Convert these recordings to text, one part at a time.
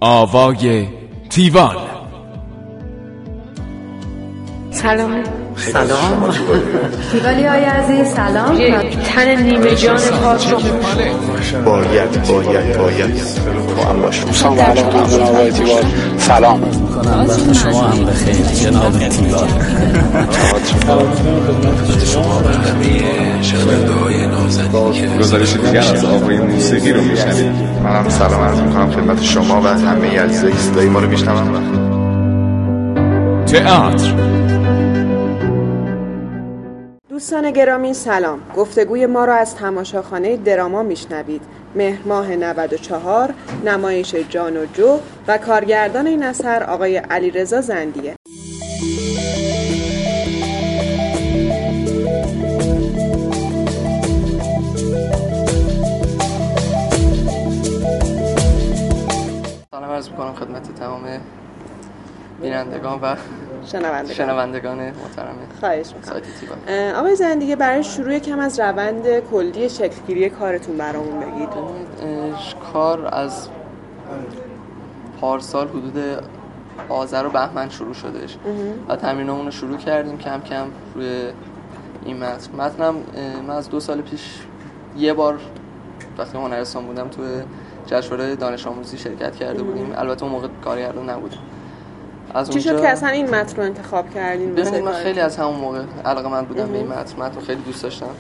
آوای تیوان. سلام. تیوالی های عزیز سلام. یک تن نیمه جان پاک رو باید با هم باشم. دوستان و علاقه جناب آقای تیوال سلام میکنم. وقت شما هم بخیر جناب تیوال. گزارش دیگر از آوای موسیقی رو میشنید. منم سلام عرض میکنم خدمت شما و همه عزیزایی که صدای ما رو میشنون. تئاتر. دوستان گرامی سلام. گفتگوی ما را از تماشاخانه دراما میشنوید. مهر ماه 94، نمایش جان و جو و کارگردان این اثر آقای علیرضا زندیه. سلام عرض میکنم خدمت تمام بینندگان و شنوندگان محترم. خواهش میکنم. آقای زندیه برای شروع کم از روند کلی شکلگیری کارتون برامون بگید. کار از پارسال حدود آذر و بهمن شروع شدش و تمرینمون رو شروع کردیم کم کم روی این متنم. من از 2 سال پیش یه بار وقتی هنرستان بودم توی جشنواره دانش آموزی شرکت کرده بودیم. البته اون موقع کارگردان نبودم. چی شد که اصلا این متن رو انتخاب کردین؟ ببینید من خیلی از همون موقع علاقه‌مند بودم به این متن رو خیلی دوست داشتم.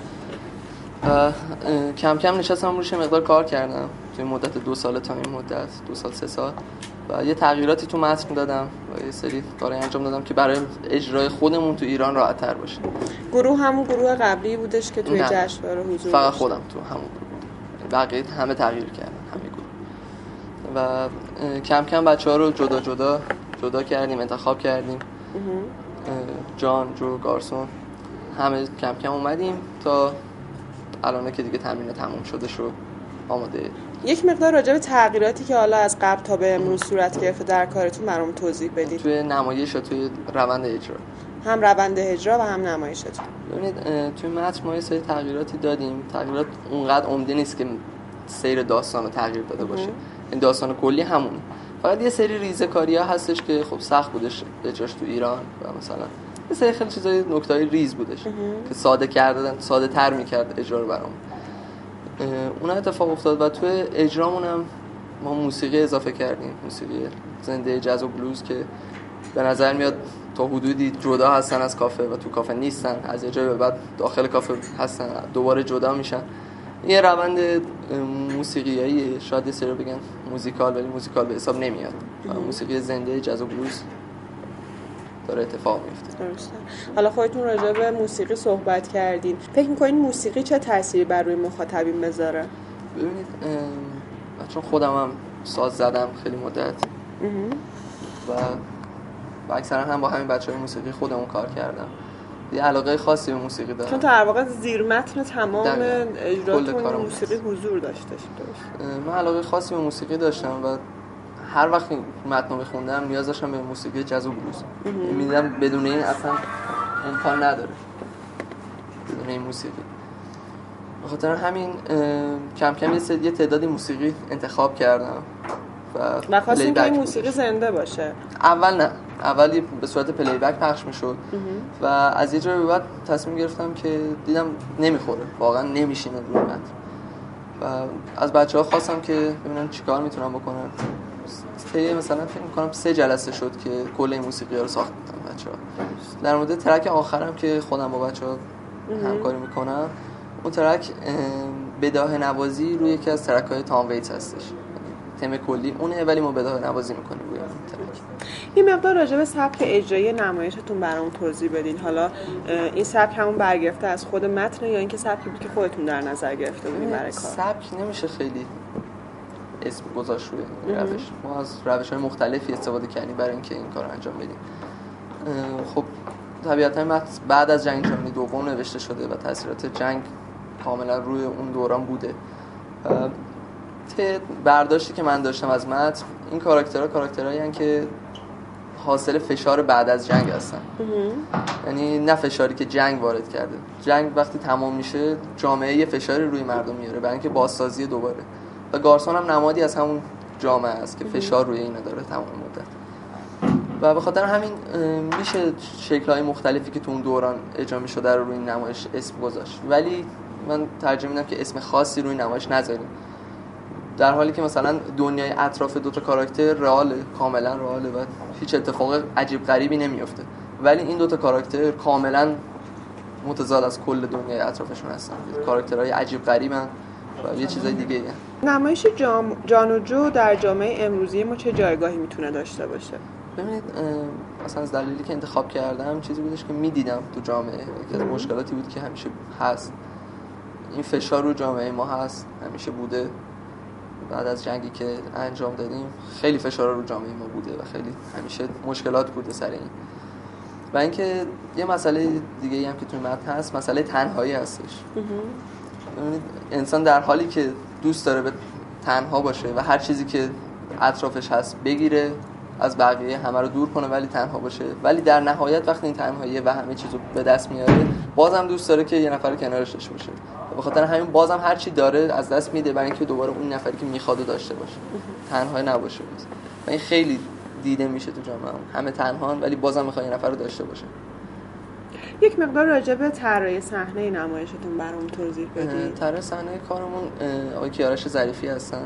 کم کم نشستم روش مقدار کار کردم توی مدت 2 سال تا این مدت 2 سال 3 سال و یه تغییراتی تو متن دادم و یه سری کارا انجام دادم که برای اجرای خودمون تو ایران راحت‌تر باشه. گروه همون گروه قبلی بودش که توی جشنواره حضور فقط خودم تو همون گروه بودم. بقیه همه تغییر کردن همه گروه. و کم کم بچه‌ها رو جدا کردیم، انتخاب کردیم. جان، جو، گارسون همه کم کم اومدیم تا الان که دیگه تمرین تموم شده شو آماده. یک مقدار راجع به تغییراتی که حالا از قبل تا به امروز صورت گرفته در کارتون برام توضیح بدید. توی نمایش و توی روند اجرا. هم روند اجرا و هم نمایشتون. ببینید توی متن ما یه سری تغییراتی دادیم. تغییرات اونقدر عمده نیست که سیر داستان رو تغییر داده باشه. این داستان کلی همونه. فقط یه سری ریزه‌کاری‌ها هستش که خب سخت بودش اجراش تو ایران و مثلا یه سری خیلی چیزای نکته‌های ریز بودش که ساده تر می‌کرد اجرا رو برام. اون اتفاق افتاد و توی اجرامون هم ما موسیقی اضافه کردیم. موسیقی زنده جاز و بلوز که به نظر میاد تا حدودی جدا هستن از کافه و تو کافه نیستن. از اجرای به بعد داخل کافه هستن دوباره جدا میشن. یه روند موسیقیایی شاید یه سری بگن موزیکال ولی موزیکال به حساب نمیاد. موسیقی زنده جاز و بلوز داره اتفاق میفته. درسته. حالا خودتون راجع به موسیقی صحبت کردین. فکر می‌کنین موسیقی چه تأثیری بر روی مخاطبین بذاره؟ ببینید چون خودم هم ساز زدم خیلی مدت و اکثرا هم با همین بچه‌های موسیقی خودمون کار کردم. یه علاقه خاصی به موسیقی دارم. چون در واقع زیر متن تمام اجراتون موسیقی حضور داشته. درست. من علاقه خاصی به موسیقی داشتم و هر وقت متن می‌خوندم نیاز داشتم به موسیقی جاز و بلوز. می‌دیدم بدون این اصلا امکان نداره. بدون این موسیقی. به خاطر همین کم کم یه تعدادی موسیقی انتخاب کردم و خواستیم که این موسیقی زنده باشه. اول نه. اولی به صورت پلی بک پخش میشد و از یه جایی به بعد تصمیم گرفتم که دیدم نمیخوره، واقعا نمیشینه روی متن و از بچه‌ها خواستم که ببینم چیکار میتونم بکنم. مثلا فکر می‌کنم 3 جلسه شد که کل این موسیقی‌ها رو ساختم بچه‌ها. در مورد ترک آخرم که خودم با بچه‌ها همکاری میکنم، اون ترک بداهه نوازی روی یکی از ترک‌های تام ویتس هستش. تم کلی اونه ولی ما بداهه نوازی میکنیم روی اون ترک. این مقدار راجع به سبک اجرایی نمایشتون برامون توضیح بدین. حالا این سبک همون برگرفته از خود متن یا اینکه سبکی بود که خودتون در نظر گرفته بودین برای کار؟ سبک نمیشه خیلی اسم گذاشت روی روش. ما از روش‌های مختلفی استفاده کردیم برای اینکه این کارو انجام بدیم. خب طبیعتاً بعد از جنگ جهانی دوم نوشته شده و تاثیرات جنگ کاملا روی اون دوران بوده. برداشتی که من داشتم از متن، این کاراکترهایی هستن که حاصل فشار بعد از جنگ هستن. یعنی نه فشاری که جنگ وارد کرده. جنگ وقتی تمام میشه جامعه یه فشاری روی مردم میاره برای اینکه بازسازی دوباره. و گارسون هم نمادی از همون جامعه است که فشار روی اینا داره تمام مدت و به خاطر همین میشه شکل‌های مختلفی که تو اون دوران اجرا می‌شده رو روی این نمایش اسم گذاشت، ولی من ترجیح میدم که اسم خاصی روی نمایش نذاریم، در حالی که مثلا دنیای اطراف دو تا کاراکتر رئاله، کاملا رئاله و هیچ اتفاق عجیب غریبی نمیفته، ولی این دو تا کاراکتر کاملا متضاد از کل دنیای اطرافشون هستن، کاراکترهای عجیب غریبن و یه چیزای دیگه هستن. نمایش جان و جو در جامعه امروزی ما چه جایگاهی میتونه داشته باشه؟ ببینید مثلا از دلیلی که انتخاب کردم چیزی بودش که میدیدم تو جامعه، یکی از مشکلاتی بود که همیشه هست، این فشار رو جامعه ما هست، همیشه بوده. بعد از جنگی که انجام دادیم خیلی فشار رو جامعه ما بوده و خیلی همیشه مشکلات بوده سر این. و اینکه یه مسئله دیگه‌ای هم که توی متن هست، مسئله تنهایی هستش. ببینید انسان در حالی که دوست داره به تنها باشه و هر چیزی که اطرافش هست بگیره، از بقیه همه رو دور کنه ولی تنها باشه، ولی در نهایت وقتی این تنهایی و همه چیزو به دست میاره بازم دوست داره که یه نفر کنارش داشته باشه. به خاطر همین بازم هر چی داره از دست میده برای اینکه دوباره اون نفری که میخواد داشته باشه، تنها نباشه. و این خیلی دیده میشه تو جامعه، همه تنهان ولی بازم میخواد یه نفر رو داشته باشه. یک مقدار راجع به طراحی صحنه نمایشتون برام توضیح بدید. طراح صحنه کارمون آقای کیارش ظریفی هستن.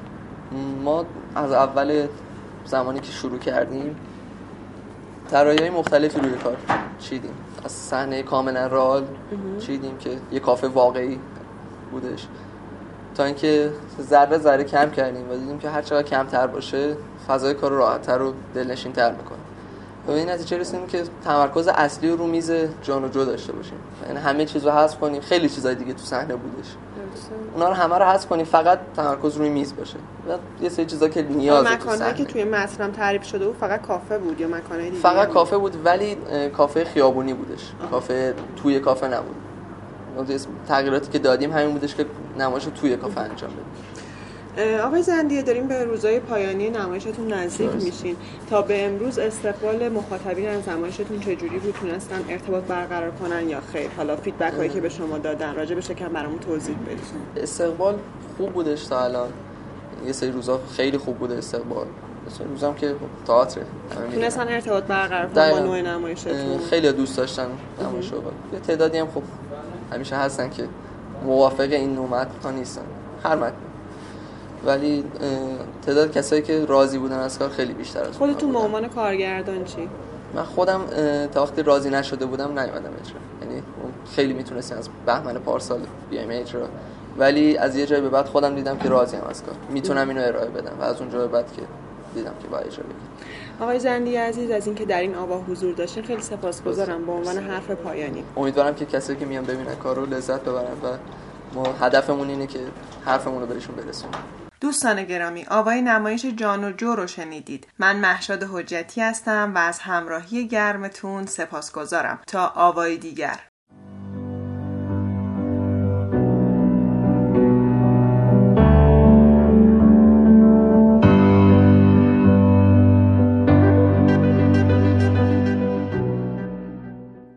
ما از اول زمانی که شروع کردیم طراحی‌های مختلفی روی کار چیدیم، از صحنه کاملا رئال چیدیم که یه کافه واقعی بودش، تا اینکه ذره ذره کم کردیم و دیدیم که هر چقدر کمتر باشه فضای کار راحت‌تر و دلنشین‌تر می‌کنه. به این نتیجه رسیدیم که تمرکز اصلی رو میز جان و جو داشته باشیم، یعنی همه چیز رو حذف کنیم، خیلی چیزای دیگه تو صحنه بودش اونا رو همه رو حذف کنیم، فقط تمرکز روی میز باشه و یه سری چیزا که نیازه تو صحنه. مکانایی که توی متنم تعریف شده بود فقط کافه بود یا مکانای دیگه؟ فقط کافه بود، ولی کافه خیابونی بودش. کافه توی کافه نبود. تغییراتی که دادیم همین بودش که نمایش توی کافه انجام بدیم. آقای زندیه، داریم به روزهای پایانی نمایشتون نزدیک میشین. تا به امروز استقبال مخاطبین از نمایشتون چجوری بود؟ تونستن ارتباط برقرار کنن یا خیر؟ حالا فیدبک هایی که به شما دادن راجع به شکم برامون توضیح بدید. استقبال خوب بودش تا الان. یه سری روزا خیلی خوب بوده استقبال. مثلا روزام که تئاتر تونستن ارتباط برقرار کنن با نوع نمایشتون. خیلی دوست داشتن نمایشو. یه تعدادی هم خب همیشه هستن که موافق این نوع متن نیستن، هر متن، ولی تعداد کسایی که راضی بودن از کار خیلی بیشتر از خودتون به عنوان کارگردان چی؟ من خودم تا وقتی راضی نشده بودم نیومدم اجرا، یعنی خیلی میتونستم از بهمن پارسال بیایم اجرا، ولی از یه جای به بعد خودم دیدم که راضیم از کار، میتونم اینو ارائه بدم و از اون جای بعد که دیدم که باید اجرا بگم. آقای زندیه عزیز، از اینکه در این آوا حضور داشتین خیلی سپاسگزارم. به عنوان حرف پایانی امیدوارم که کسایی که میان ببینن کار رو لذت ببرن و ما هدفمون اینه که حرفمون رو بهشون برسونیم. دوستان گرامی، آوای نمایش جان و جو رو شنیدید. من مهشاد حجتی هستم و از همراهی گرمتون سپاسگزارم. تا آوای دیگر.